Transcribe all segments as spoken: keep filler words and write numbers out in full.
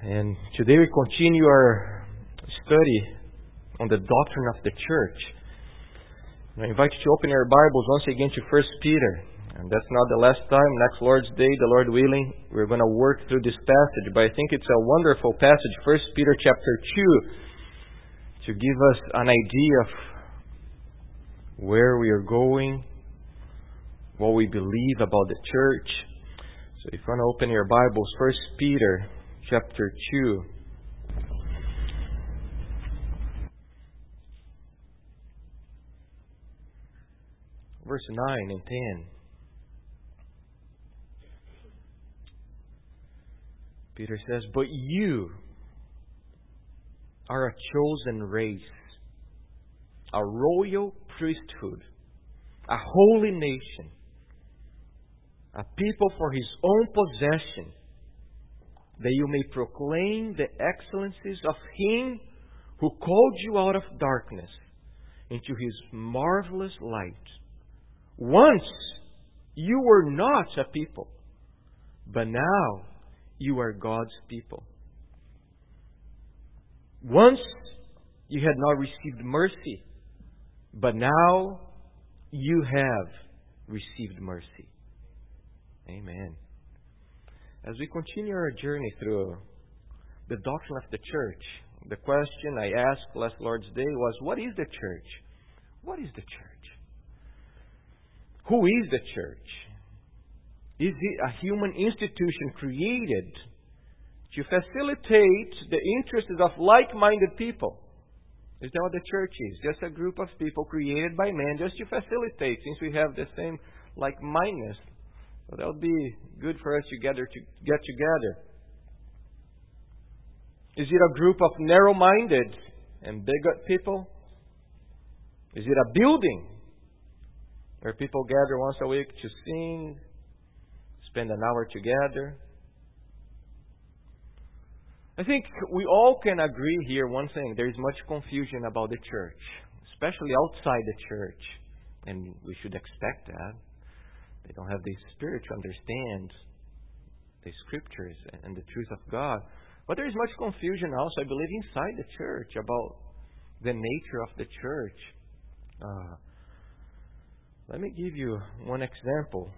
And today we continue our study on the doctrine of the church. And I invite you to open your Bibles once again to First Peter. And that's not the last time. Next Lord's Day, the Lord willing, we're going to work through this passage. But I think it's a wonderful passage, First Peter chapter two, to give us an idea of where we are going, what we believe about the church. So if you want to open your Bibles, First Peter chapter two. Verse nine and ten. Peter says, "But you are a chosen race, a royal priesthood, a holy nation, a people for His own possession, that you may proclaim the excellencies of Him who called you out of darkness into His marvelous light. Once you were not a people, but now you are God's people. Once you had not received mercy, but now you have received mercy." Amen. As we continue our journey through the doctrine of the church, the question I asked last Lord's Day was, what is the church? What is the church? Who is the church? Is it a human institution created to facilitate the interests of like-minded people? Is that what the church is? Just a group of people created by man just to facilitate, since we have the same like-mindedness. So that would be good for us together to get together. Is it a group of narrow-minded and bigot people? Is it a building where people gather once a week to sing, spend an hour together? I think we all can agree here one thing. There is much confusion about the church, especially outside the church. And we should expect that. They don't have the spirit to understand the Scriptures and the truth of God. But there is much confusion also, I believe, inside the church about the nature of the church. Uh, let me give you one example.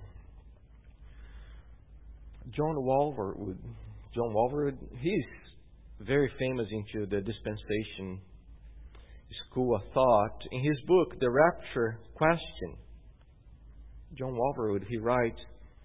John Walvoord. John Walvoord, he's very famous into the dispensation school of thought. In his book, The Rapture Question, John Walvoord, he writes,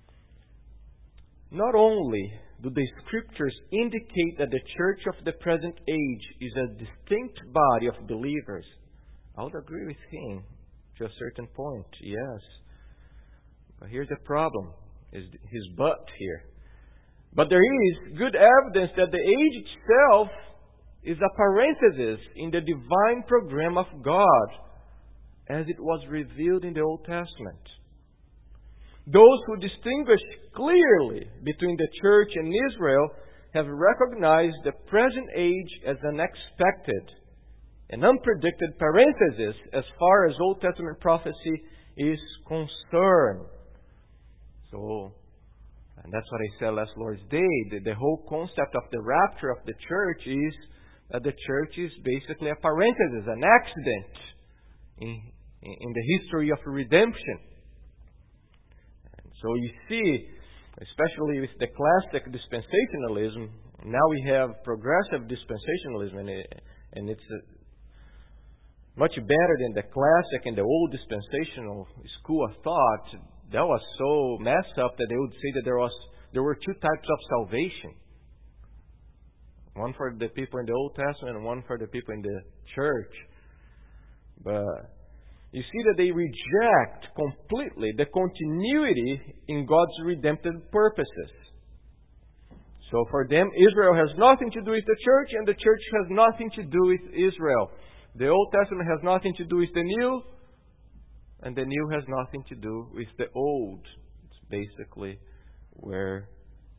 "Not only do the Scriptures indicate that the church of the present age is a distinct body of believers," I would agree with him to a certain point, yes. But here's the problem, is his but here. "But there is good evidence that the age itself is a parenthesis in the divine program of God as it was revealed in the Old Testament. Those who distinguish clearly between the church and Israel have recognized the present age as an expected and unpredicted parenthesis as far as Old Testament prophecy is concerned." So, and that's what I said last Lord's Day. The, the whole concept of the rapture of the church is that the church is basically a parenthesis, an accident in, in the history of redemption. And so you see, especially with the classic dispensationalism, now we have progressive dispensationalism, and, it, and it's a, much better than the classic and the old dispensational school of thought. That was so messed up that they would say that there was there were two types of salvation. One for the people in the Old Testament and one for the people in the church. But you see that they reject completely the continuity in God's redemptive purposes. So for them, Israel has nothing to do with the church, and the church has nothing to do with Israel. The Old Testament has nothing to do with the New, and the New has nothing to do with the Old. It's basically where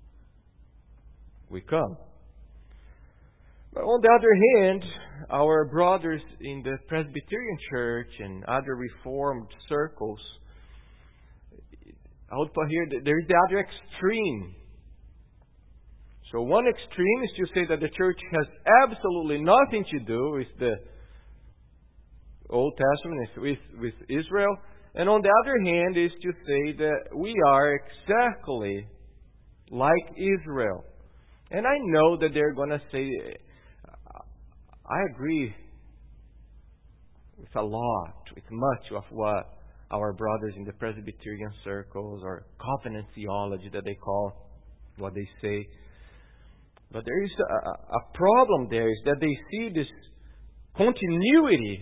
we come. But on the other hand, our brothers in the Presbyterian Church and other Reformed circles, I would put here that there is the other extreme. So one extreme is to say that the church has absolutely nothing to do with the Old Testament, with, with Israel. And on the other hand is to say that we are exactly like Israel. And I know that they're going to say, I agree with a lot, with much of what our brothers in the Presbyterian circles or covenant theology that they call, what they say. But there is a, a problem there, is that they see this continuity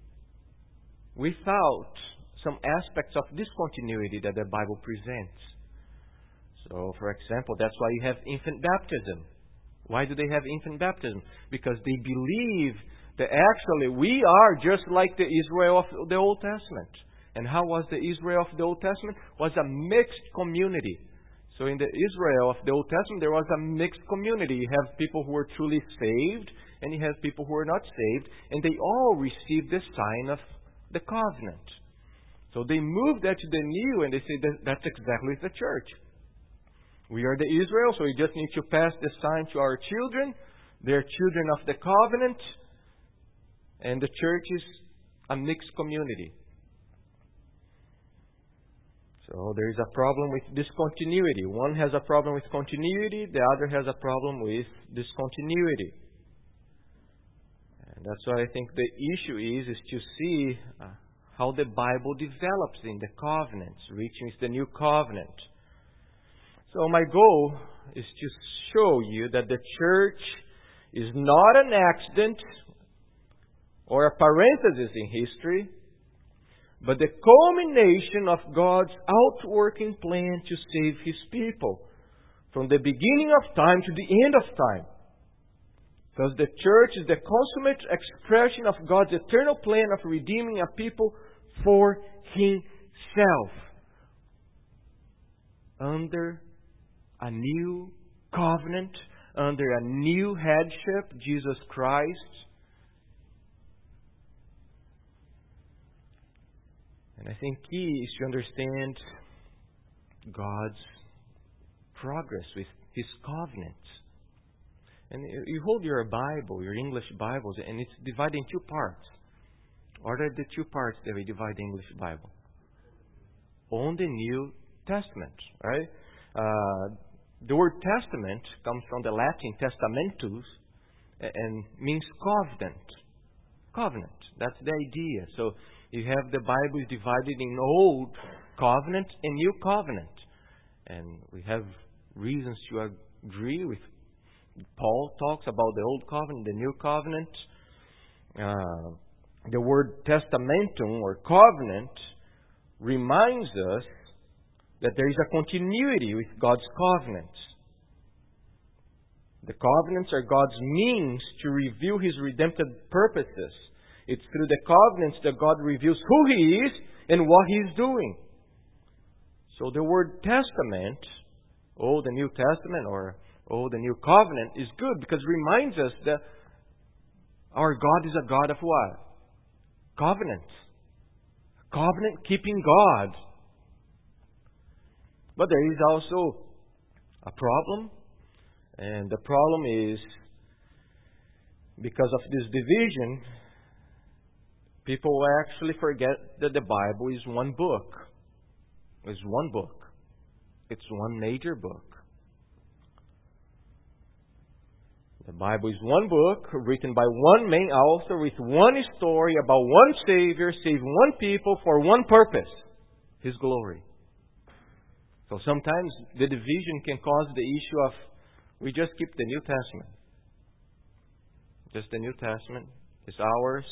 without some aspects of discontinuity that the Bible presents. So, for example, that's why you have infant baptism. Why do they have infant baptism? Because they believe that actually we are just like the Israel of the Old Testament. And how was the Israel of the Old Testament? Was a mixed community. So in the Israel of the Old Testament, there was a mixed community. You have people who were truly saved, and you have people who were not saved, and they all received the sign of the covenant. So they moved that to the new, and they say that that's exactly the church. We are the Israel, so we just need to pass the sign to our children. They're children of the covenant, and the church is a mixed community. So there is a problem with discontinuity. One has a problem with continuity, the other has a problem with discontinuity. And that's why I think the issue is, is to see uh, how the Bible develops in the covenants, reaching the new covenant. So my goal is to show you that the church is not an accident or a parenthesis in history, but the culmination of God's outworking plan to save His people from the beginning of time to the end of time. Because the church is the consummate expression of God's eternal plan of redeeming a people for Himself under a new covenant, under a new headship, Jesus Christ. And I think key is to understand God's progress with His covenant. And you hold your Bible, your English Bibles, and it's divided in two parts. What are the two parts that we divide the English Bible? On the New Testament, right? Uh, the word testament comes from the Latin testamentus and means covenant. Covenant, that's the idea. So you have the Bible is divided in Old Covenant and New Covenant. And we have reasons to agree with Paul talks about the Old Covenant, the New Covenant. Uh, the word testamentum or covenant reminds us that there is a continuity with God's covenants. The covenants are God's means to reveal His redemptive purposes. It's through the covenants that God reveals who He is and what He is doing. So the word testament, Old and New Testament, or Old and New Covenant, is good because it reminds us that our God is a God of what? Covenants. Covenant-keeping God. But there is also a problem. And the problem is, because of this division, people actually forget that the Bible is one book. It's one book. It's one major book. The Bible is one book written by one main author with one story about one Savior, saving one people for one purpose, His glory. So sometimes the division can cause the issue of we just keep the New Testament. Just the New Testament is ours.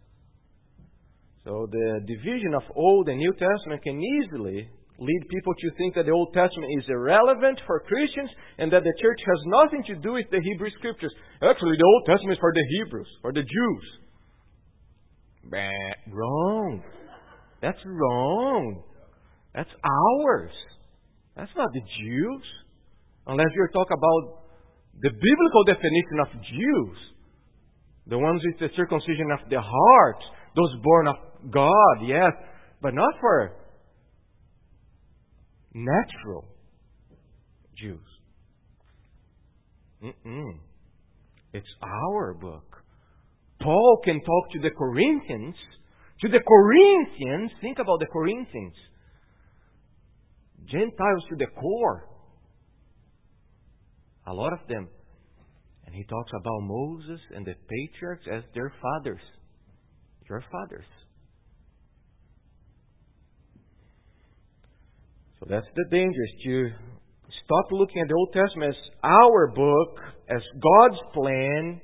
So the division of Old and New Testament can easily lead people to think that the Old Testament is irrelevant for Christians and that the church has nothing to do with the Hebrew Scriptures. Actually, the Old Testament is for the Hebrews, for the Jews. Bah, wrong. That's wrong. That's ours. That's not the Jews. Unless you're talking about the biblical definition of Jews. The ones with the circumcision of the heart. Those born of God, yes. But not for natural Jews. Mm-mm. It's our book. Paul can talk to the Corinthians. To the Corinthians, think about the Corinthians. Gentiles to the core. A lot of them. And he talks about Moses and the patriarchs as their fathers. Your fathers. So that's the danger, is to stop looking at the Old Testament as our book, as God's plan.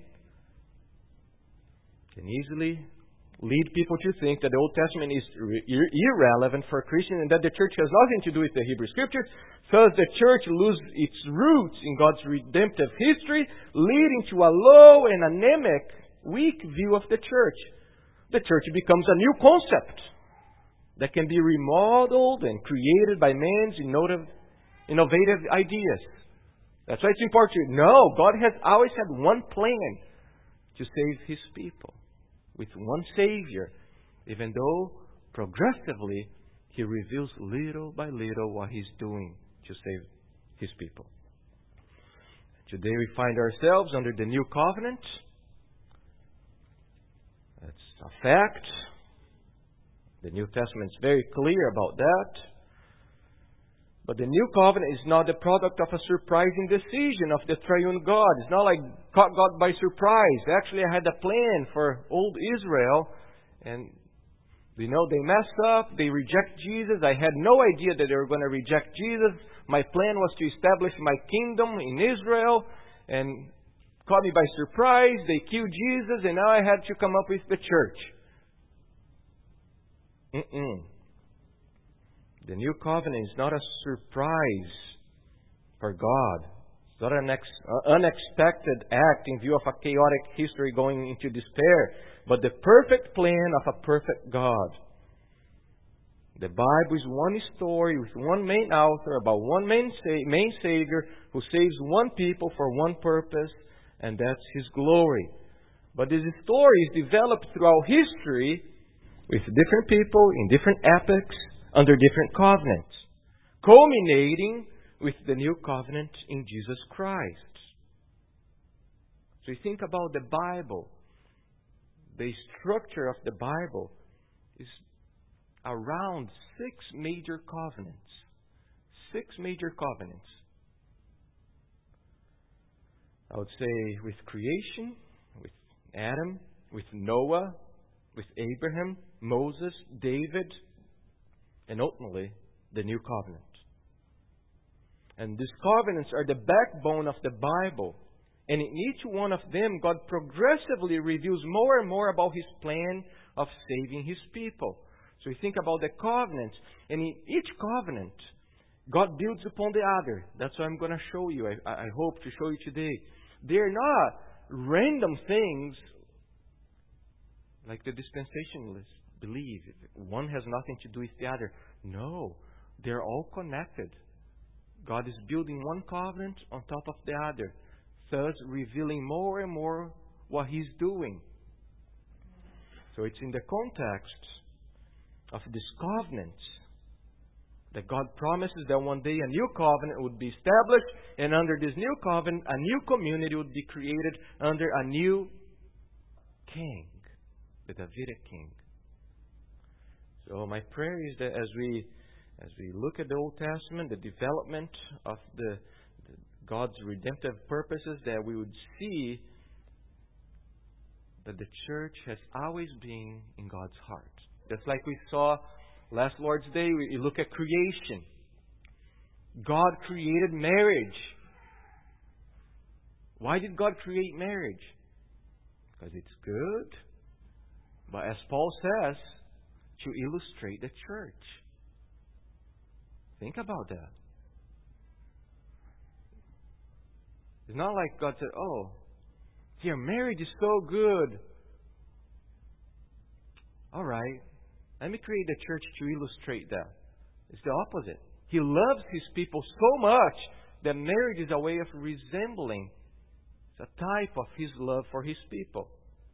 Can easily lead people to think that the Old Testament is ir- irrelevant for Christians and that the church has nothing to do with the Hebrew Scriptures. Thus, the church loses its roots in God's redemptive history, leading to a low and anemic, weak view of the church. The church becomes a new concept that can be remodeled and created by man's innovative, innovative ideas. That's why it's important to know God has always had one plan to save His people, with one Savior, even though progressively He reveals little by little what He's doing to save His people. Today we find ourselves under the New Covenant. That's a fact. The New Testament is very clear about that. But the New Covenant is not the product of a surprising decision of the triune God. It's not like caught God by surprise. Actually, I had a plan for old Israel, and you know, they mess up, they reject Jesus. I had no idea that they were going to reject Jesus. My plan was to establish my kingdom in Israel, and caught me by surprise. They killed Jesus, and now I had to come up with the church. Mm-mm. The New Covenant is not a surprise for God. It's not an ex- uh, unexpected act in view of a chaotic history going into despair, but the perfect plan of a perfect God. The Bible is one story with one main author about one main, sa- main Savior who saves one people for one purpose, and that's His glory. But this story is developed throughout history with different people in different epochs, under different covenants, culminating with the new covenant in Jesus Christ. So you think about the Bible. The structure of the Bible is around six major covenants. Six major covenants. I would say with creation, with Adam, with Noah, with Abraham, Moses, David, and ultimately, the New Covenant. And these covenants are the backbone of the Bible. And in each one of them, God progressively reveals more and more about His plan of saving His people. So you think about the covenants. And in each covenant, God builds upon the other. That's what I'm going to show you. I, I hope to show you today. They're not random things like the dispensationalists believe. One has nothing to do with the other. No, they're all connected. God is building one covenant on top of the other, thus revealing more and more what He's doing. So it's in the context of this covenant that God promises that one day a new covenant would be established, and under this new covenant, a new community would be created under a new king, the Davidic king. So my prayer is that as we as we look at the Old Testament, the development of the, the God's redemptive purposes, that we would see that the church has always been in God's heart. Just like we saw last Lord's Day, we look at creation. God created marriage. Why did God create marriage? Because it's good. But as Paul says, to illustrate the church. Think about that. It's not like God said, oh, your marriage is so good. All right, let me create the church to illustrate that. It's the opposite. He loves His people so much that marriage is a way of resembling. It's a type of His love for His people.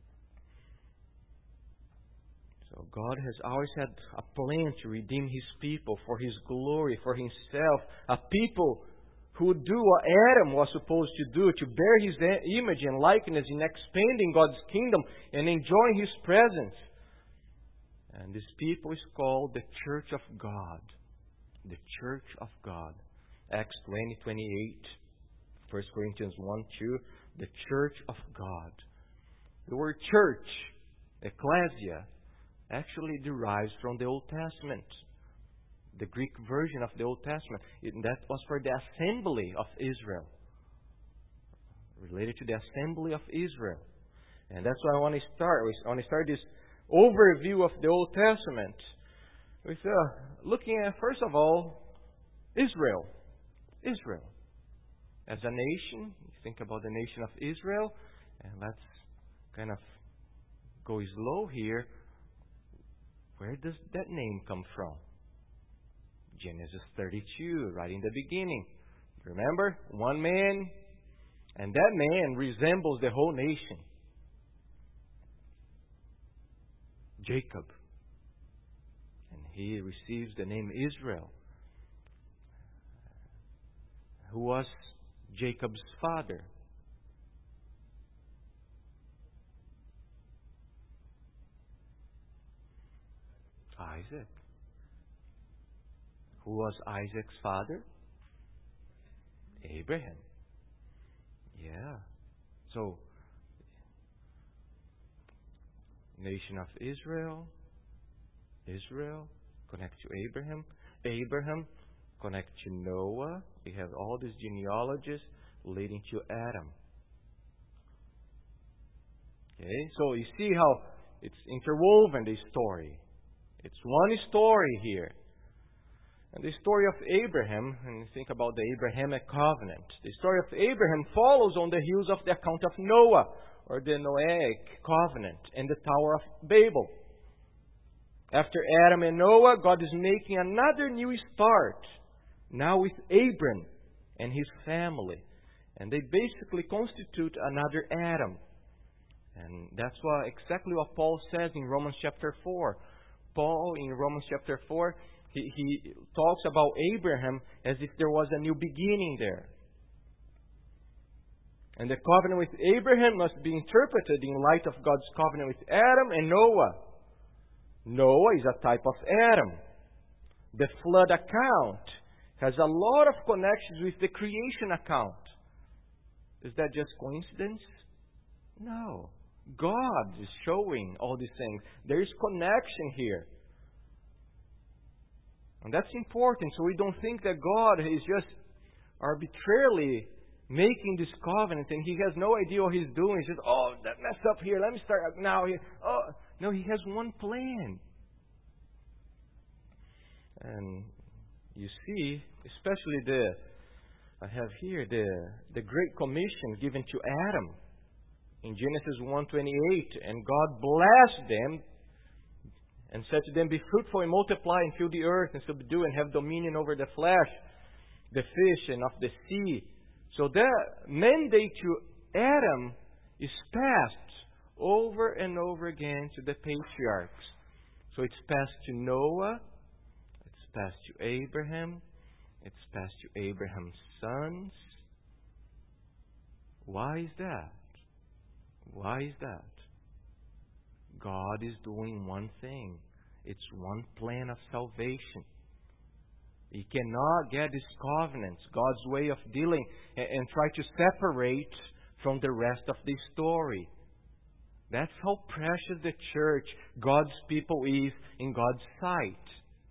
So God has always had a plan to redeem His people for His glory, for Himself. A people who would do what Adam was supposed to do, to bear his image and likeness in expanding God's kingdom and enjoying His presence. And this people is called the Church of God. The Church of God. Acts twenty, twenty-eight, First Corinthians one, two, the Church of God. The word church, ecclesia, actually derives from the Old Testament. The Greek version of the Old Testament. It, that was for the assembly of Israel. Related to the assembly of Israel. And that's why I want to start. I want to start this overview of the Old Testament with uh, looking at, first of all, Israel. Israel. As a nation, you think about the nation of Israel, and let's kind of go slow here. Where does that name come from? Genesis thirty-two, right in the beginning. Remember? One man, and that man resembles the whole nation. Jacob. And he receives the name Israel. Who was Jacob's father? Isaac. Who was Isaac's father? Abraham. Yeah. So, nation of Israel. Israel connect to Abraham. Abraham connect to Noah. We have all these genealogies leading to Adam. Okay, so you see how it's interwoven, this story. It's one story here. And the story of Abraham, when you think about the Abrahamic covenant, the story of Abraham follows on the heels of the account of Noah, or the Noahic covenant, and the Tower of Babel. After Adam and Noah, God is making another new start, now with Abram and his family. And they basically constitute another Adam. And that's what, exactly what Paul says in Romans chapter four. Paul, in Romans chapter four, he, he talks about Abraham as if there was a new beginning there. And the covenant with Abraham must be interpreted in light of God's covenant with Adam and Noah. Noah is a type of Adam. The flood account has a lot of connections with the creation account. Is that just coincidence? No. God is showing all these things. There is connection here. And that's important, so we don't think that God is just arbitrarily making this covenant and He has no idea what He's doing. He says, oh, that messed up here. Let me start now here. Oh, no, He has one plan. And you see, especially the, I have here the, the Great Commission given to Adam in Genesis one twenty-eight. And God blessed them and said to them, be fruitful and multiply and fill the earth and subdue and have dominion over the flesh, the fish and of the sea. So that mandate to Adam is passed over and over again to the patriarchs. So it's passed to Noah, it's passed to Abraham, it's passed to Abraham's sons. Why is that? Why is that? God is doing one thing. It's one plan of salvation. He cannot get these covenants, God's way of dealing, and, and try to separate from the rest of the story. That's how precious the church, God's people, is in God's sight.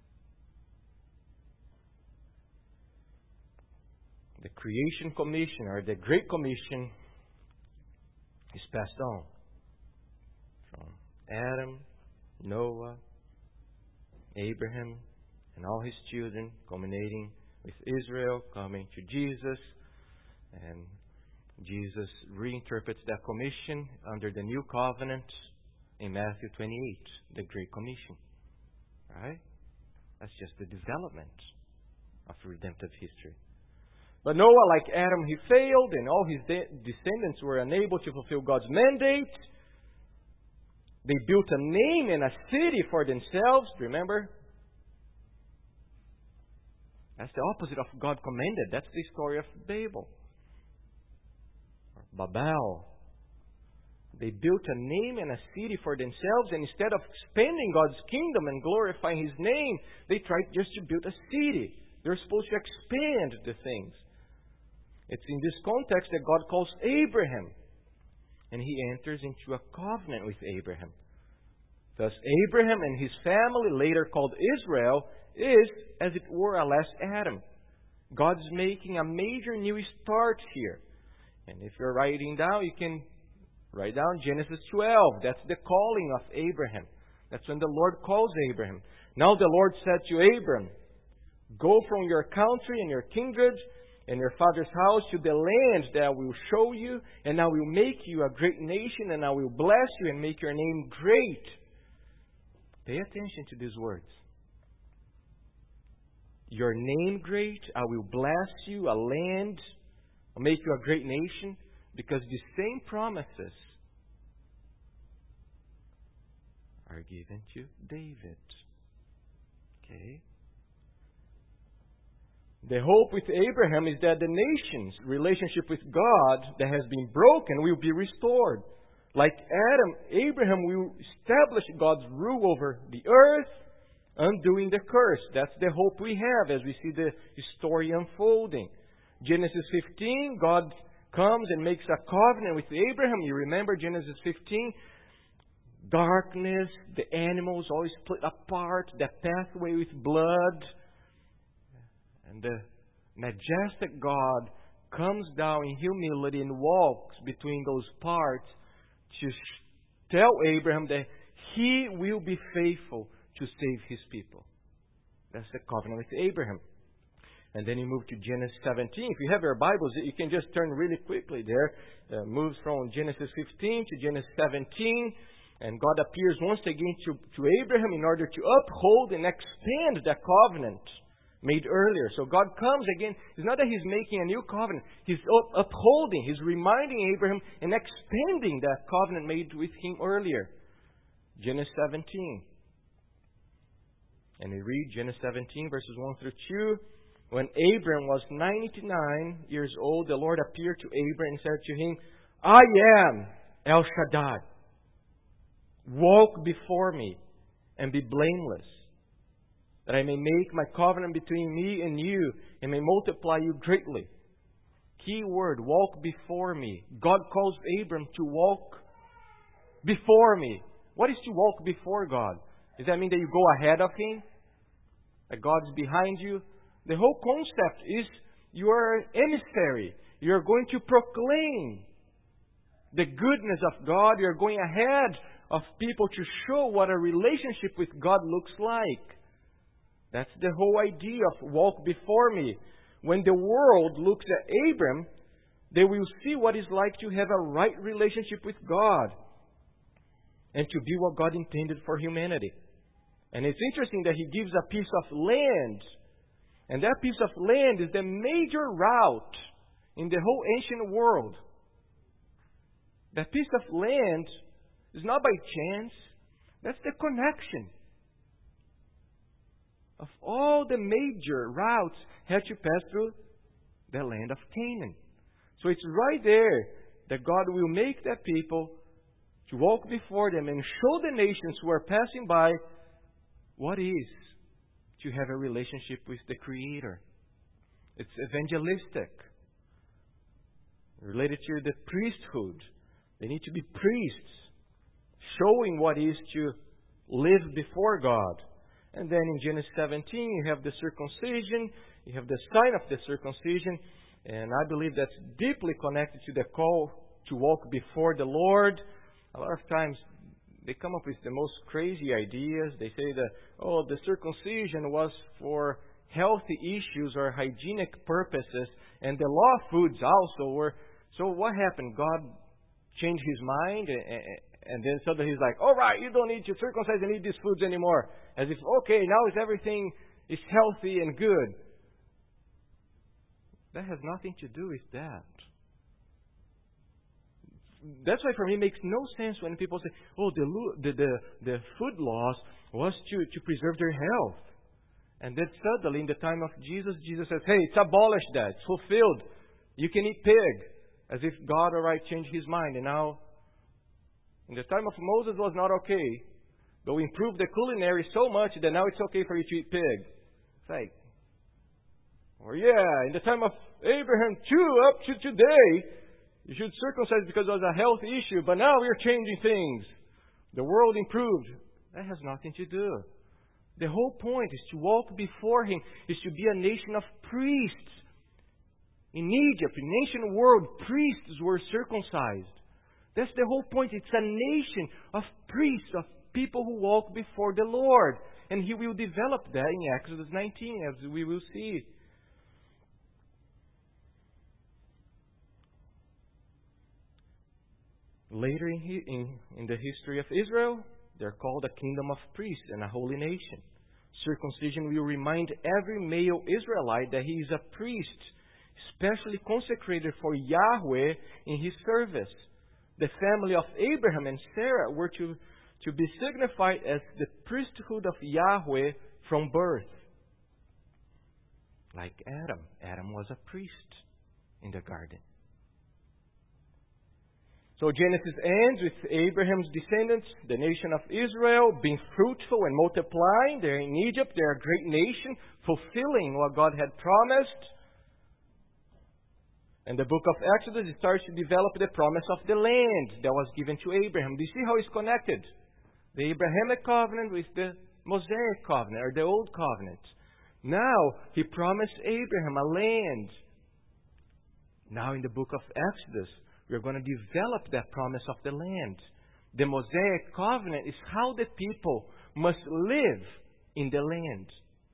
The Creation Commission, or the Great Commission, is passed on from Adam, Noah, Abraham, and all his children, culminating with Israel, coming to Jesus. And Jesus reinterprets that commission under the new covenant in Matthew twenty-eight, the Great Commission. Right? That's just the development of redemptive history. But Noah, like Adam, he failed, and all his de- descendants were unable to fulfill God's mandate. They built a name and a city for themselves, remember? That's the opposite of God commanded. That's the story of Babel. Babel. They built a name and a city for themselves, and instead of expanding God's kingdom and glorifying His name, they tried just to build a city. They're supposed to expand the things. It's in this context that God calls Abraham, and He enters into a covenant with Abraham. Thus, Abraham and his family, later called Israel, is, as it were, a last Adam. God's making a major new start here. And if you're writing down, you can write down Genesis twelve. That's the calling of Abraham. That's when the Lord calls Abraham. Now the Lord said to Abraham, "Go from your country and your kindred and your father's house to the land that I will show you, and I will make you a great nation, and I will bless you and make your name great." Pay attention to these words. Your name great, I will bless you, a land, I'll make you a great nation, because the same promises are given to David. Okay? The hope with Abraham is that the nation's relationship with God that has been broken will be restored. Like Adam, Abraham will establish God's rule over the earth, undoing the curse. That's the hope we have as we see the story unfolding. Genesis fifteen, God comes and makes a covenant with Abraham. You remember Genesis fifteen? Darkness, the animals always split apart, the pathway with blood. And the majestic God comes down in humility and walks between those parts to tell Abraham that He will be faithful to save His people. That's the covenant with Abraham. And then you move to Genesis seventeen. If you have your Bibles, you can just turn really quickly there. Uh, moves from Genesis fifteen to Genesis seventeen. And God appears once again to, to Abraham in order to uphold and expand the covenant made earlier. So God comes again. It's not that He's making a new covenant. He's up, upholding, He's reminding Abraham and expanding that covenant made with him earlier. Genesis seventeen. And we read Genesis seventeen, verses one through two. When Abram was ninety-nine years old, the Lord appeared to Abram and said to him, "I am El Shaddai. Walk before me and be blameless, that I may make my covenant between me and you and may multiply you greatly." Key word, walk before me. God calls Abram to walk before me. What is to walk before God? Does that mean that you go ahead of Him? That God's behind you? The whole concept is you are an emissary. You're going to proclaim the goodness of God. You're going ahead of people to show what a relationship with God looks like. That's the whole idea of walk before me. When the world looks at Abram, they will see what it's like to have a right relationship with God and to be what God intended for humanity. And it's interesting that He gives a piece of land. And that piece of land is the major route in the whole ancient world. That piece of land is not by chance. That's the connection. Of all the major routes had to pass through the land of Canaan. So it's right there that God will make that people to walk before them and show the nations who are passing by what is to have a relationship with the Creator. It's evangelistic. Related to the priesthood. They need to be priests, showing what is to live before God. And then in Genesis seventeen, you have the circumcision, you have the sign of the circumcision, and I believe that's deeply connected to the call to walk before the Lord. A lot of times they come up with the most crazy ideas. They say that, oh, the circumcision was for healthy issues or hygienic purposes, and the law foods also were. So what happened? God changed His mind, and, and then suddenly He's like, all right, you don't need to circumcise and eat these foods anymore. As if, okay, now it's everything is healthy and good. That has nothing to do with that. That's why for me it makes no sense when people say, oh, the, the, the, the food laws was to, to preserve their health. And then suddenly, in the time of Jesus, Jesus says, hey, it's abolished that. It's fulfilled. You can eat pig. As if God, all right, changed His mind. And now, in the time of Moses, it was not okay. But we improved the culinary so much that now it's okay for you to eat pig. It's like, or yeah, in the time of Abraham too, up to today, you should circumcise because it was a health issue. But now we're changing things. The world improved. That has nothing to do. The whole point is to walk before Him, is to be a nation of priests. In Egypt, in the ancient world, priests were circumcised. That's the whole point. It's a nation of priests, of people who walk before the Lord. And He will develop that in Exodus nineteen, as we will see. Later in, in, in the history of Israel, they're called a kingdom of priests and a holy nation. Circumcision will remind every male Israelite that he is a priest, especially consecrated for Yahweh in His service. The family of Abraham and Sarah were to, to be signified as the priesthood of Yahweh from birth. Like Adam. Adam was a priest in the garden. So Genesis ends with Abraham's descendants, the nation of Israel, being fruitful and multiplying. They're in Egypt. They're a great nation, fulfilling what God had promised. And the book of Exodus starts to develop the promise of the land that was given to Abraham. Do you see how it's connected? The Abrahamic covenant with the Mosaic covenant, or the old covenant. Now, He promised Abraham a land. Now in the book of Exodus, we're going to develop that promise of the land. The Mosaic covenant is how the people must live in the land.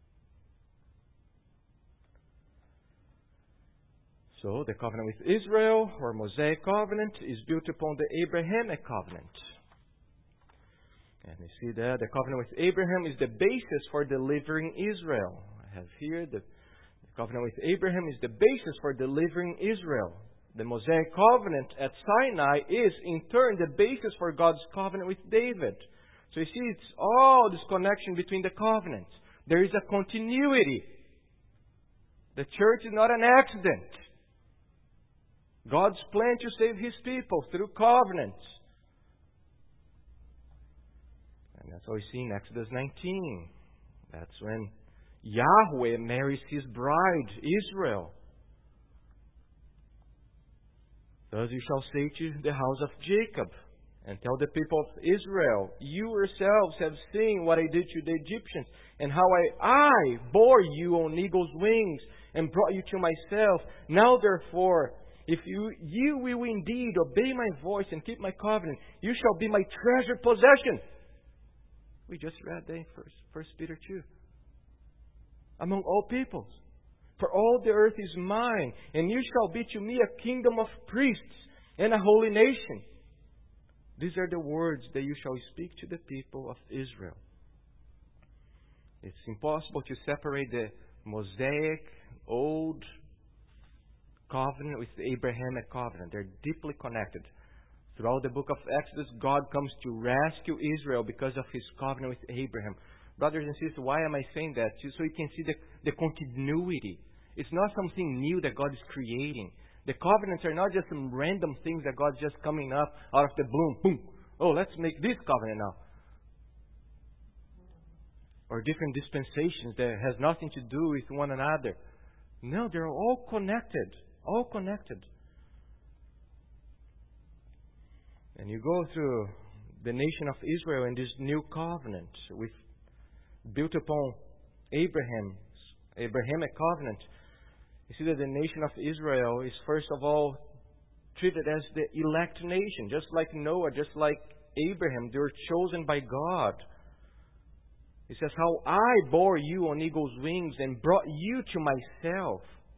So, the covenant with Israel, or Mosaic covenant, is built upon the Abrahamic covenant. And you see that the covenant with Abraham is the basis for delivering Israel. I have here the, the covenant with Abraham is the basis for delivering Israel. The Mosaic covenant at Sinai is, in turn, the basis for God's covenant with David. So you see, it's all this connection between the covenants. There is a continuity. The church is not an accident. God's plan to save His people through covenants. And that's what we see in Exodus nineteen. That's when Yahweh marries His bride, Israel. Thus you shall say to the house of Jacob, and tell the people of Israel, you yourselves have seen what I did to the Egyptians, and how I, I bore you on eagle's wings, and brought you to myself. Now therefore, if you, you will indeed obey my voice and keep my covenant, you shall be my treasured possession. We just read that in First, First Peter two. Among all peoples. For all the earth is mine, and you shall be to me a kingdom of priests and a holy nation. These are the words that you shall speak to the people of Israel. It's impossible to separate the Mosaic, old covenant with the Abrahamic covenant. They're deeply connected. Throughout the book of Exodus, God comes to rescue Israel because of His covenant with Abraham. Brothers and sisters, why am I saying that? So you can see the, the continuity. It's not something new that God is creating. The covenants are not just some random things that God's just coming up out of the bloom. Boom. Oh, let's make this covenant now. Or different dispensations that has nothing to do with one another. No, they're all connected. All connected. And you go through the nation of Israel in this new covenant with built upon Abraham's Abrahamic covenant. You see that the nation of Israel is first of all treated as the elect nation, just like Noah, just like Abraham. They were chosen by God. It says, how I bore you on eagle's wings and brought you to myself.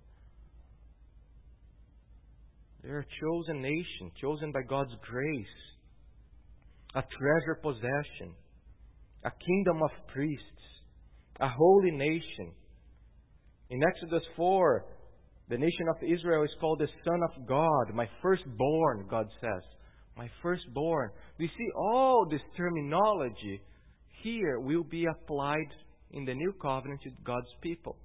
They're a chosen nation, chosen by God's grace. A treasured possession. A kingdom of priests. A holy nation. In Exodus four, the nation of Israel is called the Son of God. My firstborn, God says. My firstborn. We see all this terminology here will be applied in the new covenant with God's people.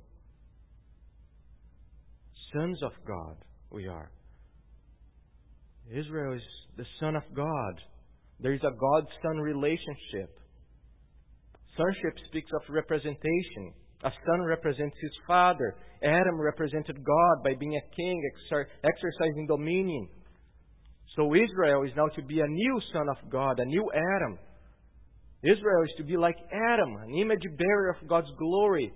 Sons of God, we are. Israel is the son of God. There is a God-son relationship. Sonship speaks of representation. A son represents his father. Adam represented God by being a king, exer- exercising dominion. So Israel is now to be a new son of God, a new Adam. Israel is to be like Adam, an image bearer of God's glory.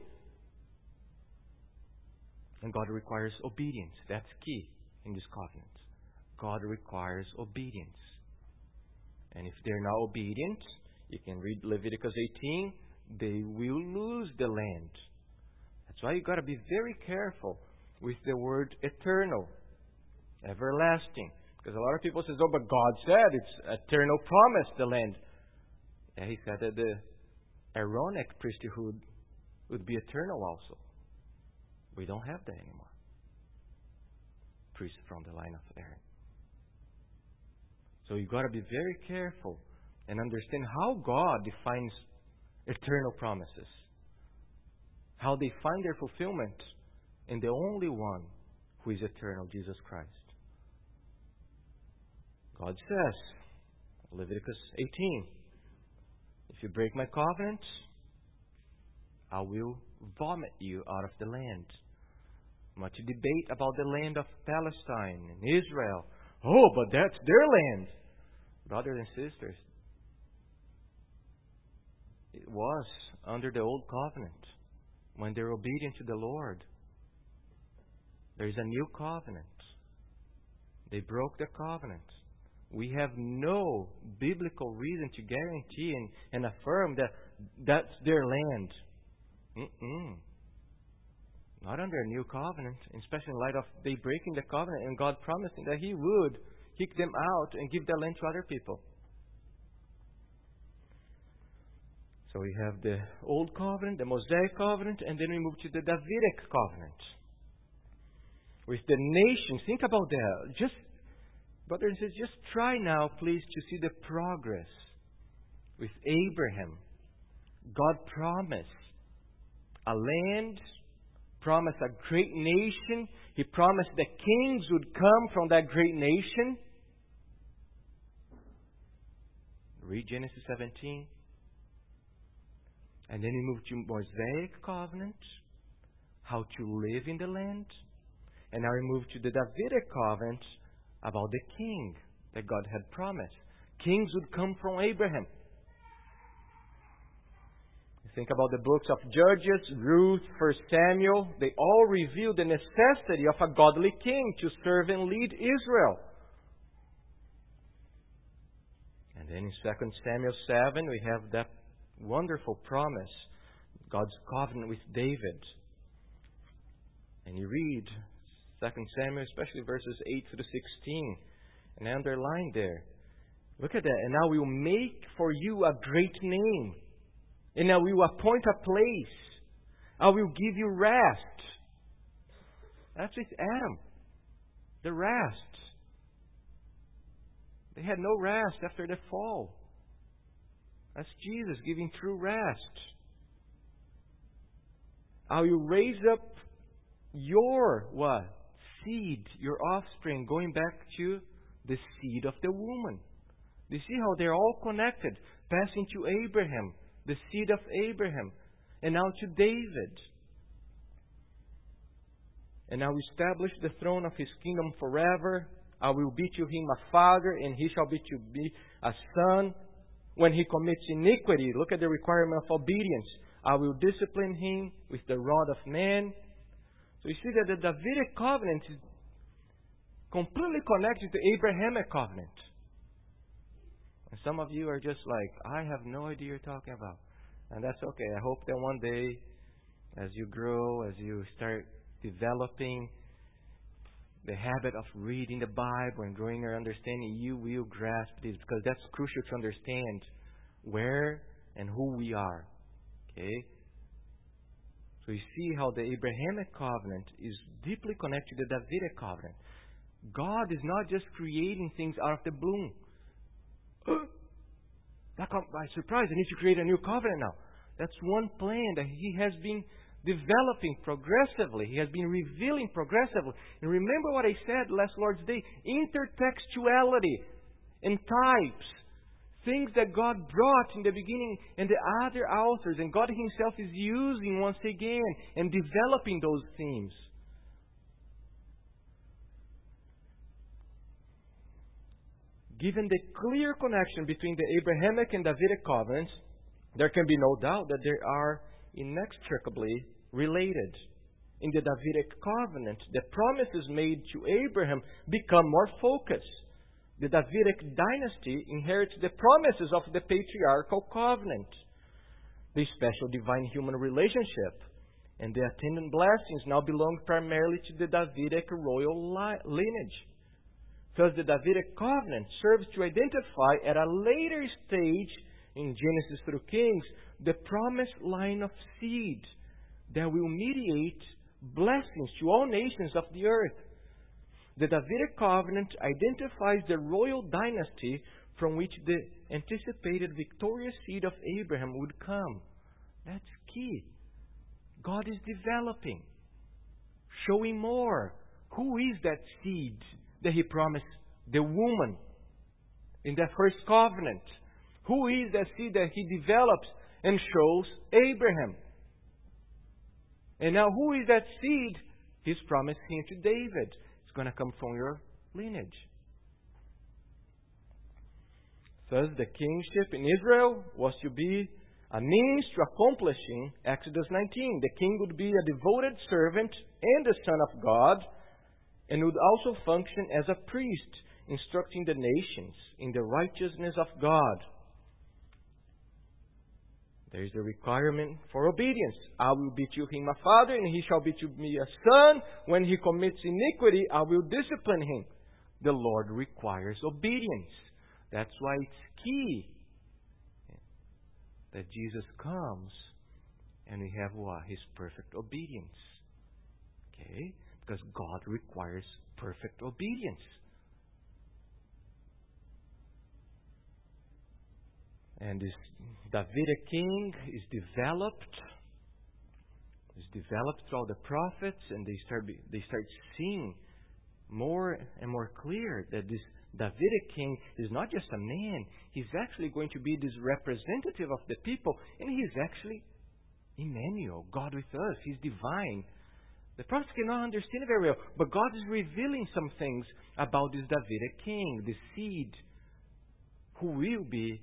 And God requires obedience. That's key in this covenant. God requires obedience. And if they're not obedient, you can read Leviticus eighteen, they will lose the land. That's why you've got to be very careful with the word eternal, everlasting. Because a lot of people say, oh, but God said it's eternal promise, the land. Yeah, He said that the Aaronic priesthood would be eternal also. We don't have that anymore. Priests from the line of Aaron. So you've got to be very careful and understand how God defines eternal promises. How they find their fulfillment in the only one who is eternal, Jesus Christ. God says, Leviticus eighteen, if you break my covenant, I will vomit you out of the land. Much debate about the land of Palestine and Israel. Oh, but that's their land. Brothers and sisters, it was under the old covenant when they were obedient to the Lord. There is a new covenant. They broke the covenant. We have no biblical reason to guarantee and, and affirm that that's their land. Mm-mm. Not under a new covenant, especially in light of they breaking the covenant and God promising that He would kick them out and give the land to other people. So we have the Old Covenant, the Mosaic Covenant, and then we move to the Davidic Covenant. With the nations, think about that. Just, brothers and sisters, just try now, please, to see the progress. With Abraham, God promised a land, promised a great nation. He promised that kings would come from that great nation. Read Genesis seventeen. And then we move to Mosaic Covenant, how to live in the land. And now we move to the Davidic Covenant about the king that God had promised. Kings would come from Abraham. Think about the books of Judges, Ruth, First Samuel. They all reveal the necessity of a godly king to serve and lead Israel. And then in Second Samuel seven, we have that wonderful promise, God's covenant with David. And you read Second Samuel, especially verses eight through sixteen, and I underline there. Look at that. And now we will make for you a great name. And I will appoint a place. I will give you rest. That's with Adam. The rest. They had no rest after the fall. That's Jesus giving true rest. I will raise up your what? Seed, your offspring, going back to the seed of the woman. You see how they're all connected, passing to Abraham. The seed of Abraham, and now to David. And I will establish the throne of his kingdom forever. I will be to him a father, and he shall be to me a son. When he commits iniquity, look at the requirement of obedience. I will discipline him with the rod of man. So you see that the Davidic covenant is completely connected to the Abrahamic covenant. And some of you are just like, I have no idea you're talking about. And that's okay. I hope that one day, as you grow, as you start developing the habit of reading the Bible and growing your understanding, you will grasp this, because that's crucial to understand where and who we are. Okay? So you see how the Abrahamic covenant is deeply connected to the Davidic covenant. God is not just creating things out of the blue. That caught by surprise. I need to create a new covenant now. That's one plan that He has been developing progressively. He has been revealing progressively. And remember what I said last Lord's Day. Intertextuality and types. Things that God brought in the beginning and the other authors. And God Himself is using once again and developing those themes. Given the clear connection between the Abrahamic and Davidic covenants, there can be no doubt that they are inextricably related. In the Davidic covenant, the promises made to Abraham become more focused. The Davidic dynasty inherits the promises of the patriarchal covenant, the special divine-human relationship, and the attendant blessings now belong primarily to the Davidic royal lineage. Thus, the Davidic covenant serves to identify at a later stage in Genesis through Kings the promised line of seed that will mediate blessings to all nations of the earth. The Davidic covenant identifies the royal dynasty from which the anticipated victorious seed of Abraham would come. That's key. God is developing, showing more. Who is that seed that He promised the woman in that first covenant? Who is that seed that He develops and shows Abraham? And now who is that seed He's promising to David? It's going to come from your lineage. Thus, the kingship in Israel was to be a means to accomplishing Exodus nineteen. The king would be a devoted servant and the son of God, and would also function as a priest, instructing the nations in the righteousness of God. There is a requirement for obedience. I will be to him a father, and he shall be to me a son. When he commits iniquity, I will discipline him. The Lord requires obedience. That's why it's key that Jesus comes and we have what? His perfect obedience. Okay? Because God requires perfect obedience. And this Davidic king is developed, is developed through the prophets, and they start they start seeing more and more clear that this Davidic king is not just a man; he's actually going to be this representative of the people, and he's actually Emmanuel, God with us. He's divine. The prophets cannot understand it very well, but God is revealing some things about this Davidic king, the seed, who will be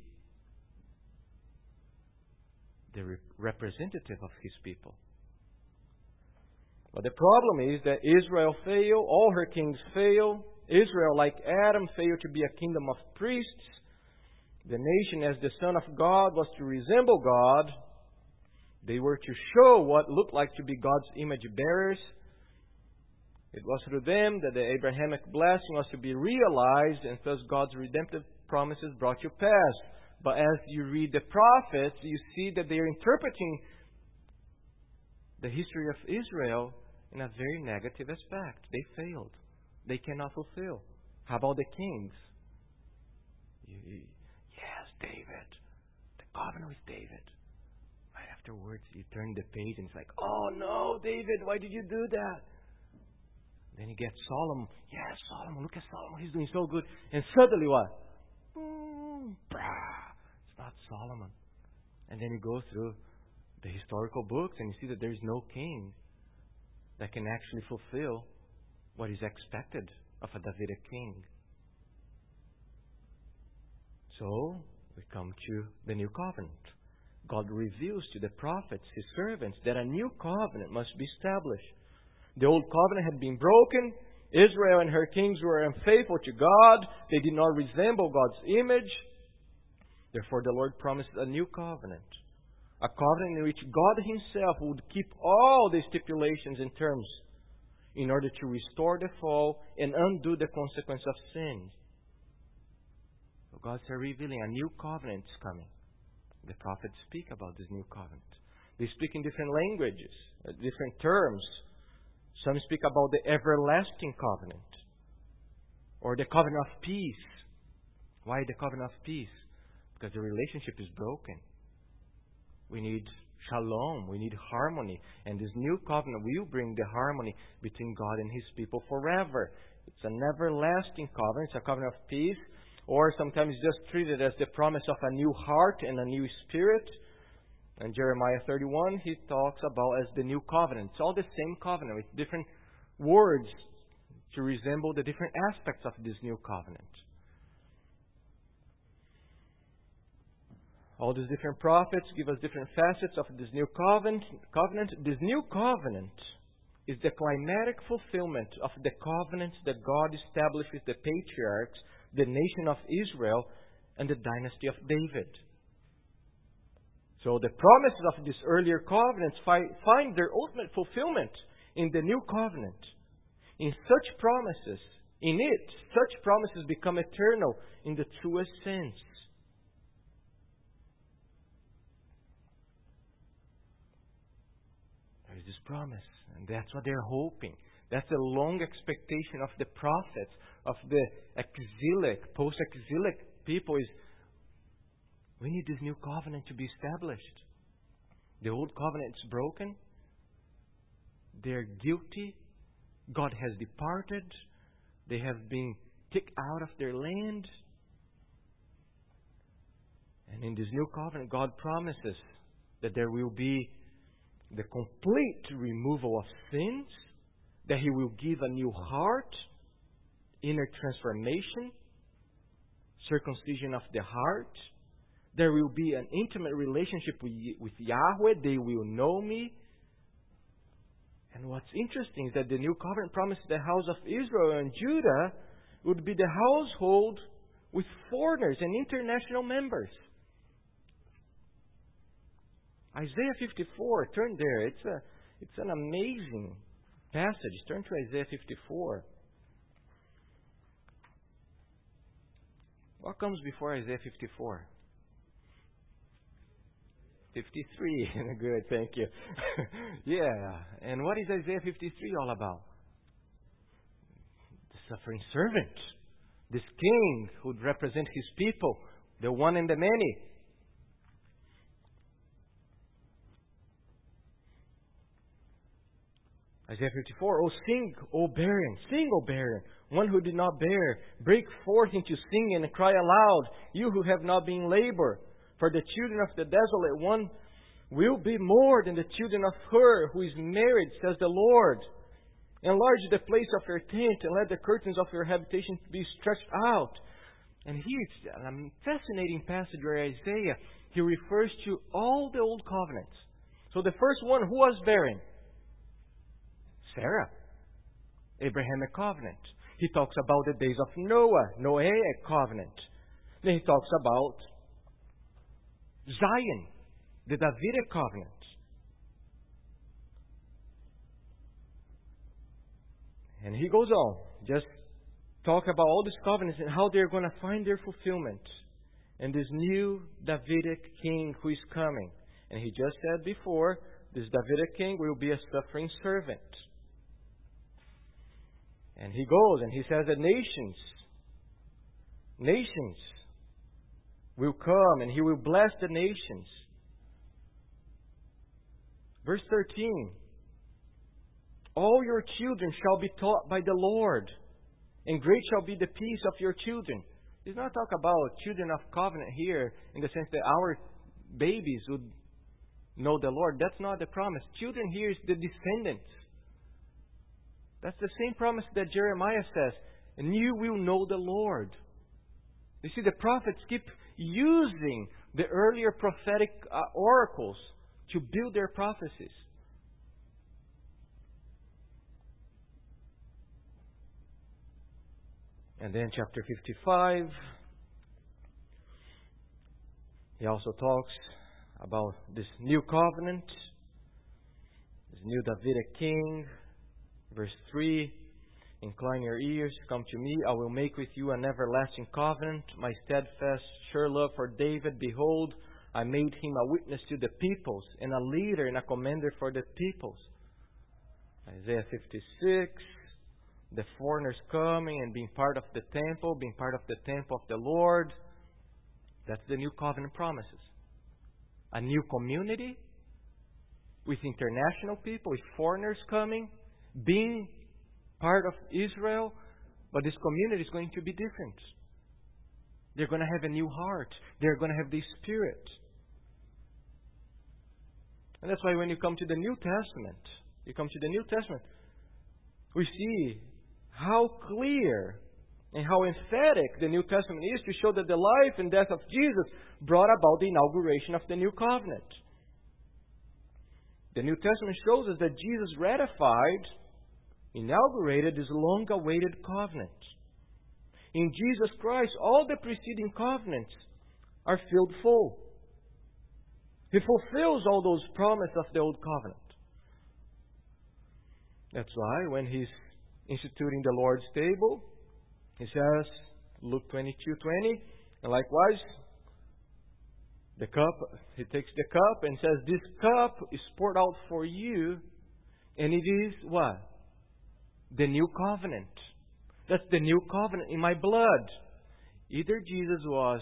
the re- representative of His people. But the problem is that Israel failed, all her kings failed. Israel, like Adam, failed to be a kingdom of priests. The nation, as the Son of God, was to resemble God. They were to show what looked like to be God's image bearers. It was through them that the Abrahamic blessing was to be realized, and thus God's redemptive promises brought to pass. But as you read the prophets, you see that they are interpreting the history of Israel in a very negative aspect. They failed. They cannot fulfill. How about the kings? You, you, yes, David. The covenant with David. Right afterwards, you turn the page and it's like, oh no, David, why did you do that? Then you get Solomon. Yes, Solomon, look at Solomon. He's doing so good. And suddenly what? Mm, it's not Solomon. And then you go through the historical books and you see that there is no king that can actually fulfill what is expected of a Davidic king. So, we come to the new covenant. God reveals to the prophets, His servants, that a new covenant must be established. The old covenant had been broken. Israel and her kings were unfaithful to God. They did not resemble God's image. Therefore, the Lord promised a new covenant. A covenant in which God Himself would keep all the stipulations and terms in order to restore the fall and undo the consequence of sin. So God is revealing a new covenant is coming. The prophets speak about this new covenant. They speak in different languages, different terms. Some speak about the everlasting covenant or the covenant of peace. Why the covenant of peace? Because the relationship is broken. We need shalom. We need harmony. And this new covenant will bring the harmony between God and His people forever. It's an everlasting covenant. It's a covenant of peace. Or sometimes just treated as the promise of a new heart and a new spirit. And Jeremiah thirty-one, he talks about as the new covenant. It's all the same covenant with different words to resemble the different aspects of this new covenant. All these different prophets give us different facets of this new covenant. covenant. This new covenant is the climatic fulfillment of the covenants that God established with the patriarchs, the nation of Israel, and the dynasty of David. So the promises of these earlier covenants find their ultimate fulfillment in the new covenant. In such promises, in it, such promises become eternal in the truest sense. There is this promise, and that's what they're hoping. That's the long expectation of the prophets, of the exilic, post-exilic people is, we need this new covenant to be established. The old covenant is broken. They're guilty. God has departed. They have been kicked out of their land. And in this new covenant, God promises that there will be the complete removal of sins, that He will give a new heart, inner transformation, circumcision of the heart. There will be an intimate relationship with, with Yahweh. They will know me. And what's interesting is that the new covenant promised the house of Israel and Judah would be the household with foreigners and international members. Isaiah fifty-four, turn there. It's a, it's an amazing passage. Turn to Isaiah fifty-four. What comes before Isaiah fifty-four? fifty-three. Good, thank you. Yeah. And what is Isaiah fifty-three all about? The suffering servant. This king who would represent his people, the one and the many. Isaiah fifty-four, Oh, sing, O barren, sing, O barren, one who did not bear. Break forth into singing and cry aloud, you who have not been in labor. For the children of the desolate one will be more than the children of her who is married, says the Lord. Enlarge the place of your tent and let the curtains of your habitation be stretched out. And here it's a fascinating passage where Isaiah, he refers to all the old covenants. So the first one, who was barren? Sarah. Abrahamic covenant. He talks about the days of Noah, Noahic covenant. Then he talks about Zion, the Davidic covenant. And he goes on, just talk about all these covenants and how they're going to find their fulfillment. And this new Davidic king who is coming. And he just said before, this Davidic king will be a suffering servant. And he goes and he says that nations, nations will come and He will bless the nations. Verse thirteen, all your children shall be taught by the Lord, and great shall be the peace of your children. It's not talk about children of covenant here in the sense that our babies would know the Lord. That's not the promise. Children here is the descendants. That's the same promise that Jeremiah says, and you will know the Lord. You see, the prophets keep using the earlier prophetic uh, oracles to build their prophecies. And then chapter fifty-five, he also talks about this new covenant, this new Davidic king. Verse three, incline your ears, come to me, I will make with you an everlasting covenant, my steadfast, sure love for David. Behold, I made him a witness to the peoples, and a leader and a commander for the peoples. Isaiah fifty-six, the foreigners coming and being part of the temple, being part of the temple of the Lord. That's the new covenant promises. a new community with international people, with foreigners coming, being part of Israel. But this community is going to be different. They're going to have a new heart. They're going to have the Spirit. And that's why when you come to the New Testament, you come to the New Testament, we see how clear and how emphatic the New Testament is to show that the life and death of Jesus brought about the inauguration of the New Covenant. The New Testament shows us that Jesus ratified, inaugurated this long-awaited covenant. In Jesus Christ, all the preceding covenants are filled full. He fulfills all those promises of the Old Covenant. That's why when He's instituting the Lord's table, He says, Luke twenty-two twenty, and likewise, the cup, He takes the cup and says, this cup is poured out for you, and it is what? The new covenant. That's the new covenant in my blood. Either Jesus was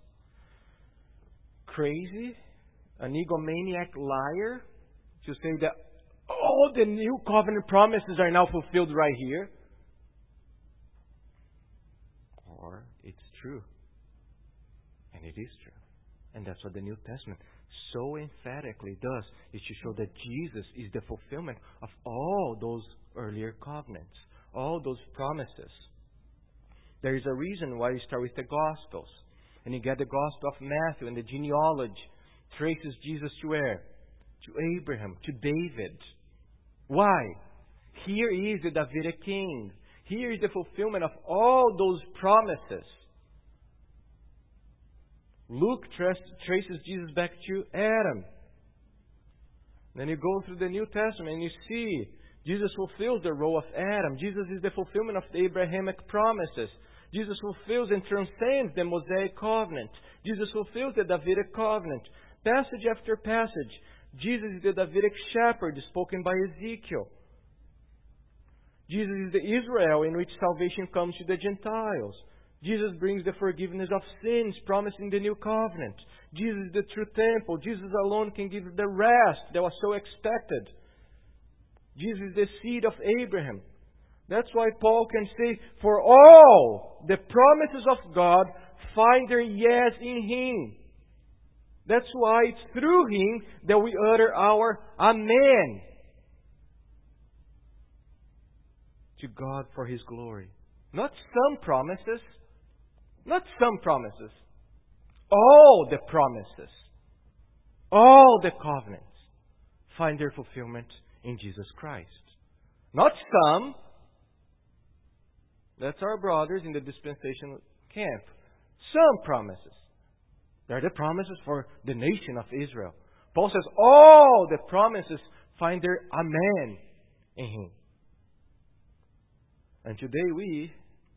crazy, an egomaniac liar, to say that all the new covenant promises are now fulfilled right here, or it's true. And it is true. And that's what the New Testament so emphatically does, is to show that Jesus is the fulfillment of all those earlier covenants, all those promises. There is a reason why you start with the Gospels. And you get the Gospel of Matthew, and the genealogy traces Jesus to where? To Abraham, to David. Why? Here is the Davidic king. Here is the fulfillment of all those promises. Luke tra- traces Jesus back to Adam. Then you go through the New Testament and you see Jesus fulfills the role of Adam. Jesus is the fulfillment of the Abrahamic promises. Jesus fulfills and transcends the Mosaic covenant. Jesus fulfills the Davidic covenant. Passage after passage, Jesus is the Davidic shepherd spoken by Ezekiel. Jesus is the Israel in which salvation comes to the Gentiles. Jesus brings the forgiveness of sins promised in the new covenant. Jesus is the true temple. Jesus alone can give the rest that was so expected. Jesus is the seed of Abraham. That's why Paul can say, for all the promises of God find their yes in Him. That's why it's through Him that we utter our Amen to God for His glory. Not some promises. Not some promises. All the promises. All the covenants find their fulfillment in Jesus Christ. Not some. That's our brothers in the dispensational camp. Some promises. They're the promises for the nation of Israel. Paul says all the promises find their Amen in Him. And today we,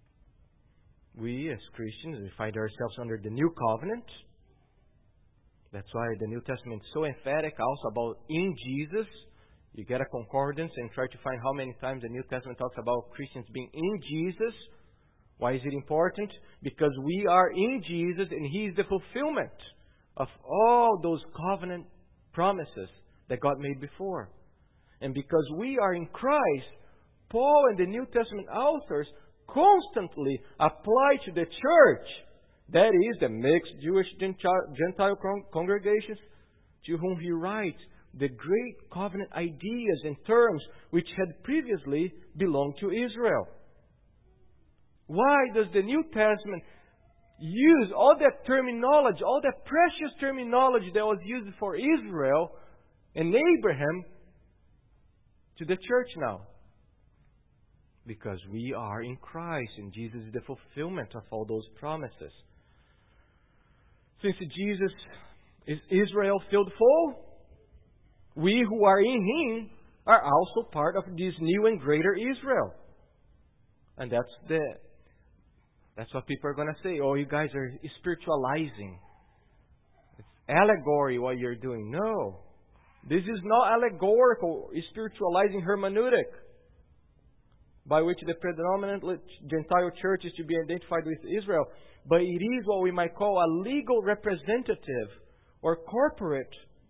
we as Christians, we find ourselves under the new covenant. That's why the New Testament is so emphatic also about in Jesus. You get a concordance and try to find how many times the New Testament talks about Christians being in Jesus. Why is it important? Because we are in Jesus and He is the fulfillment of all those covenant promises that God made before. And because we are in Christ, Paul and the New Testament authors constantly apply to the church, that is, the mixed Jewish Gentile congregations, to whom he writes the great covenant ideas and terms which had previously belonged to Israel. Why does the New Testament use all that terminology, all that precious terminology that was used for Israel and Abraham to the church now? Because we are in Christ and Jesus is the fulfillment of all those promises. Since Jesus is Israel filled full, we who are in Him are also part of this new and greater Israel. And that's the that's what people are going to say. Oh, you guys are spiritualizing. It's allegory what you're doing. No. This is not allegorical spiritualizing hermeneutic, by which the predominant Gentile church is to be identified with Israel. But it is what we might call a legal representative or corporate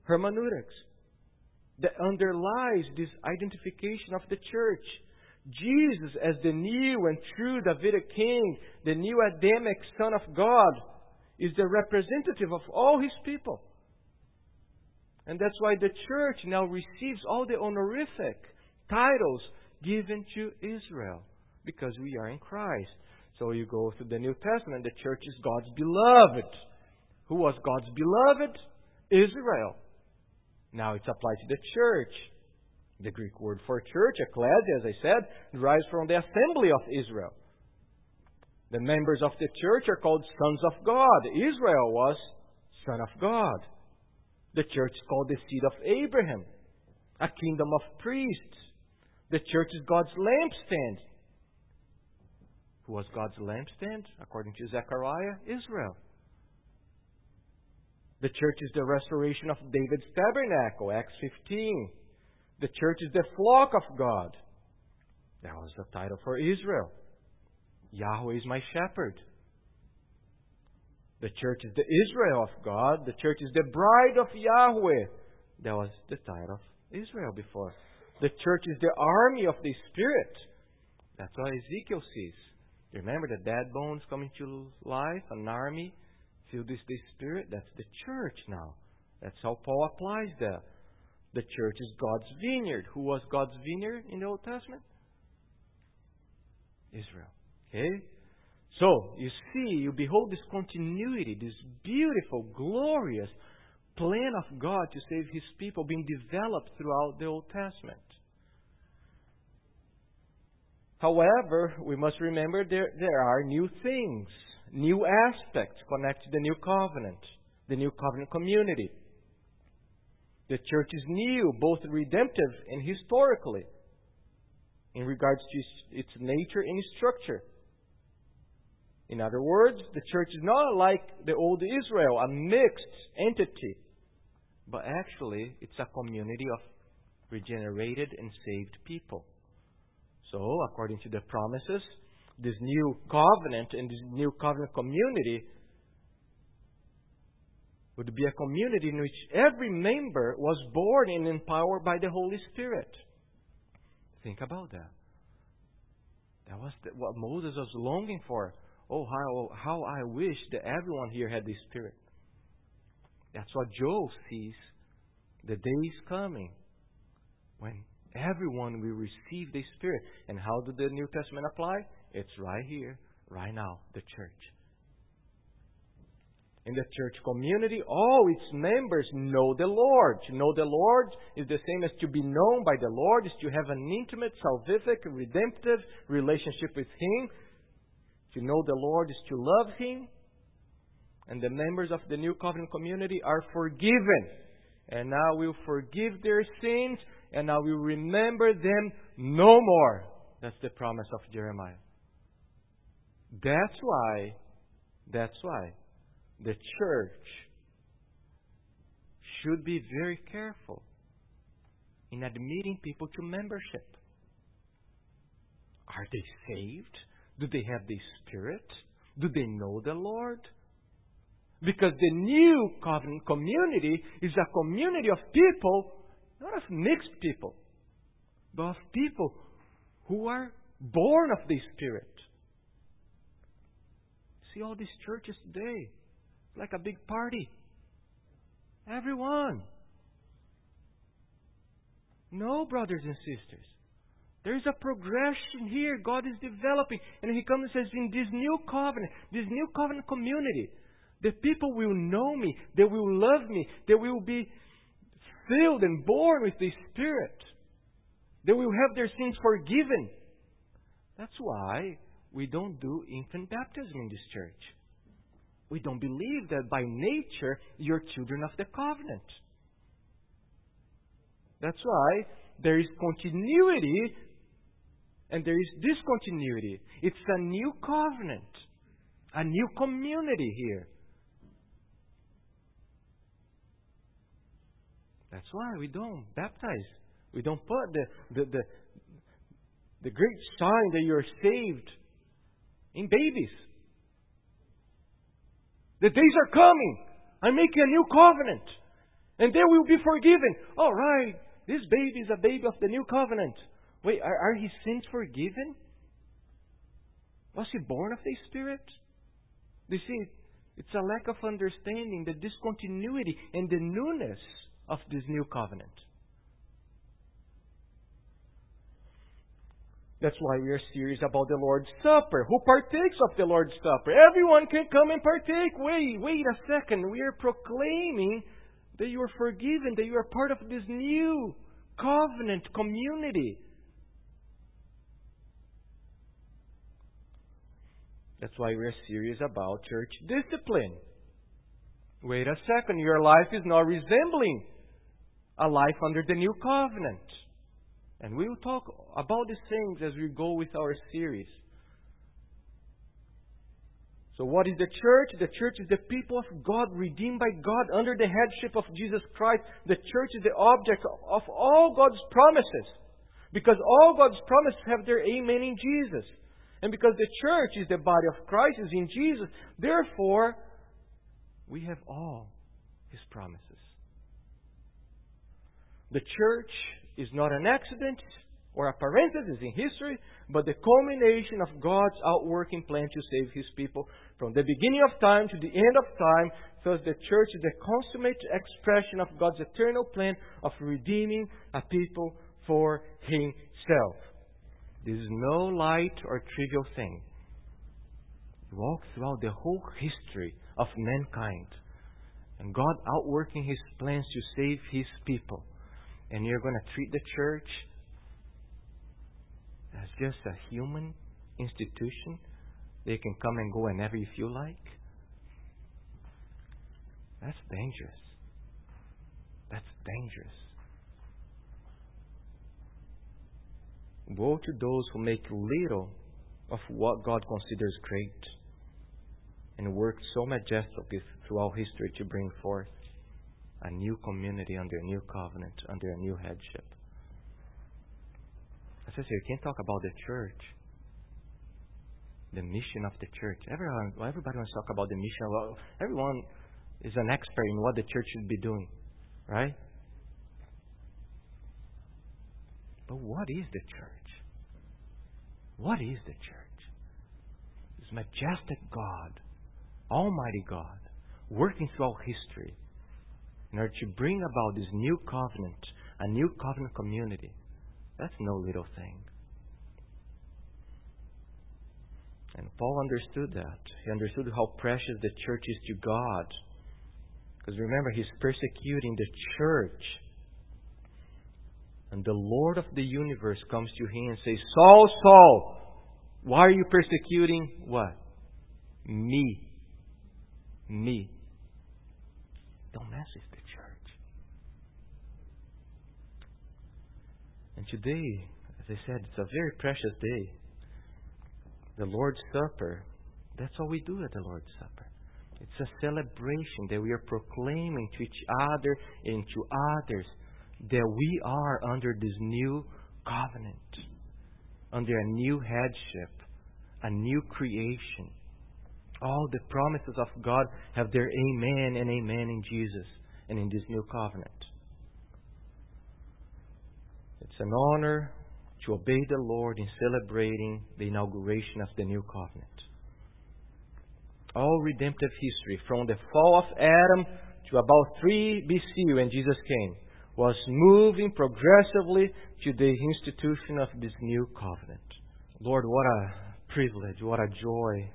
hermeneutics that underlies this identification of the church. Jesus as the new and true Davidic king, the new Adamic Son of God, is the representative of all His people. And that's why the church now receives all the honorific titles given to Israel, because we are in Christ. So you go through the New Testament, the church is God's beloved. Who was God's beloved? Israel. Now it's applied to the church. The Greek word for church, ecclesia, as I said, derives from the assembly of Israel. The members of the church are called sons of God. Israel was son of God. The church is called the seed of Abraham, a kingdom of priests. The church is God's lampstand. Who was God's lampstand? According to Zechariah, Israel. The church is the restoration of David's tabernacle, Acts fifteen. The church is the flock of God. That was the title for Israel. Yahweh is my shepherd. The church is the Israel of God. The church is the bride of Yahweh. That was the title of Israel before. The church is the army of the Spirit. That's what Ezekiel sees. Remember the dead bones coming to life, an army filled with the Spirit? That's the church now. That's how Paul applies that. The church is God's vineyard. Who was God's vineyard in the Old Testament? Israel. Okay? So, you see, you behold this continuity, this beautiful, glorious plan of God to save His people being developed throughout the Old Testament. However, we must remember there, there are new things, new aspects connected to the new covenant, the new covenant community. The church is new, both redemptive and historically, in regards to its nature and structure. In other words, the church is not like the old Israel, a mixed entity, but actually it's a community of regenerated and saved people. So, according to the promises, this new covenant and this new covenant community would be a community in which every member was born and empowered by the Holy Spirit. Think about that. That was the, what Moses was longing for. Oh, how, how I wish that everyone here had the Spirit. That's what Joel sees. The day is coming when everyone will receive the Spirit. And how did the New Testament apply? It's right here, right now, the church. In the church community, all its members know the Lord. To know the Lord is the same as to be known by the Lord, is to have an intimate, salvific, redemptive relationship with Him. To know the Lord is to love Him. And the members of the New Covenant community are forgiven. And now we'll forgive their sins, and now we'll remember them no more. That's the promise of Jeremiah. That's why, that's why the church should be very careful in admitting people to membership. Are they saved? Do they have the Spirit? Do they know the Lord? Because the new covenant community is a community of people, not of mixed people, but of people who are born of the Spirit. See all these churches today, like a big party. Everyone. No, brothers and sisters. There is a progression here. God is developing. And He comes and says, in this new covenant, this new covenant community, the people will know me. They will love me. They will be filled and born with the Spirit. They will have their sins forgiven. That's why we don't do infant baptism in this church. We don't believe that by nature you're children of the covenant. That's why there is continuity and there is discontinuity. It's a new covenant, a new community here. That's why we don't baptize. We don't put the, the, the, the great sign that you're saved in babies. The days are coming. I'm making a new covenant. And they will be forgiven. All right, this baby is a baby of the new covenant. Wait, are, are his sins forgiven? Was he born of the Spirit? You see, it's a lack of understanding the discontinuity and the newness of this new covenant. That's why we are serious about the Lord's Supper. Who partakes of the Lord's Supper? Everyone can come and partake. Wait, wait a second. We are proclaiming that you are forgiven, that you are part of this new covenant community. That's why we are serious about church discipline. Wait a second. Your life is not resembling a life under the new covenant. And we will talk about these things as we go with our series. So what is the church? The church is the people of God, redeemed by God under the headship of Jesus Christ. The church is the object of all God's promises. Because all God's promises have their amen in Jesus. And because the church is the body of Christ, is in Jesus, therefore, we have all His promises. The church is not an accident or a parenthesis in history, but the culmination of God's outworking plan to save His people from the beginning of time to the end of time. Thus, the church is the consummate expression of God's eternal plan of redeeming a people for Himself. This is no light or trivial thing. You walk throughout the whole history of mankind, and God outworking His plans to save His people. And you're going to treat the church as just a human institution. They can come and go whenever you feel like. That's dangerous. That's dangerous. Woe to those who make little of what God considers great and work so majestically throughout history to bring forth a new community under a new covenant, under a new headship. As I say, you can't talk about the church, the mission of the church. Everyone, everybody wants to talk about the mission. Well, everyone is an expert in what the church should be doing, right? But what is the church? What is the church? This majestic God, Almighty God, working throughout history in order to bring about this new covenant, a new covenant community. That's no little thing. And Paul understood that. He understood how precious the church is to God. Because remember, he's persecuting the church. And the Lord of the universe comes to him and says, Saul, Saul, why are you persecuting what? Me. Me. Don't mess with the church. And today, as I said, it's a very precious day. The Lord's Supper, that's all we do at the Lord's Supper. It's a celebration that we are proclaiming to each other and to others that we are under this new covenant, under a new headship, a new creation. All the promises of God have their amen and amen in Jesus and in this new covenant. It's an honor to obey the Lord in celebrating the inauguration of the new covenant. All redemptive history, from the fall of Adam to about three B C when Jesus came, was moving progressively to the institution of this new covenant. Lord, what a privilege, what a joy,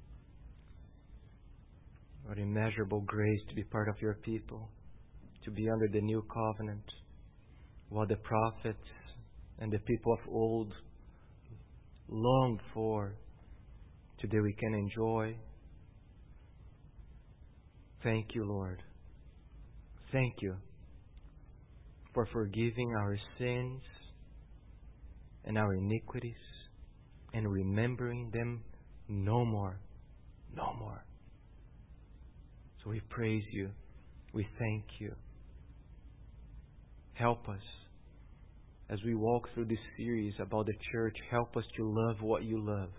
what immeasurable grace to be part of your people, to be under the new covenant. What the prophets and the people of old longed for, today we can enjoy. Thank you, Lord. Thank you for forgiving our sins and our iniquities and remembering them no more. No more. So we praise you. We thank you. Help us as we walk through this series about the church. Help us to love what you love.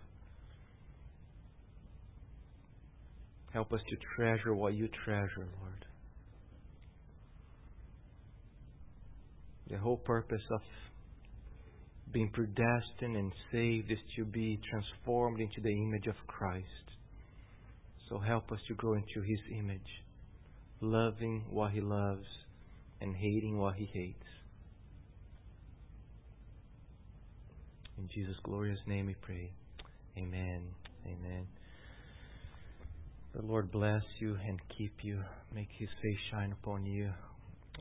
Help us to treasure what you treasure, Lord. The whole purpose of being predestined and saved is to be transformed into the image of Christ. So help us to grow into His image, loving what He loves and hating what He hates. In Jesus' glorious name we pray. Amen. Amen. The Lord bless you and keep you. Make His face shine upon you.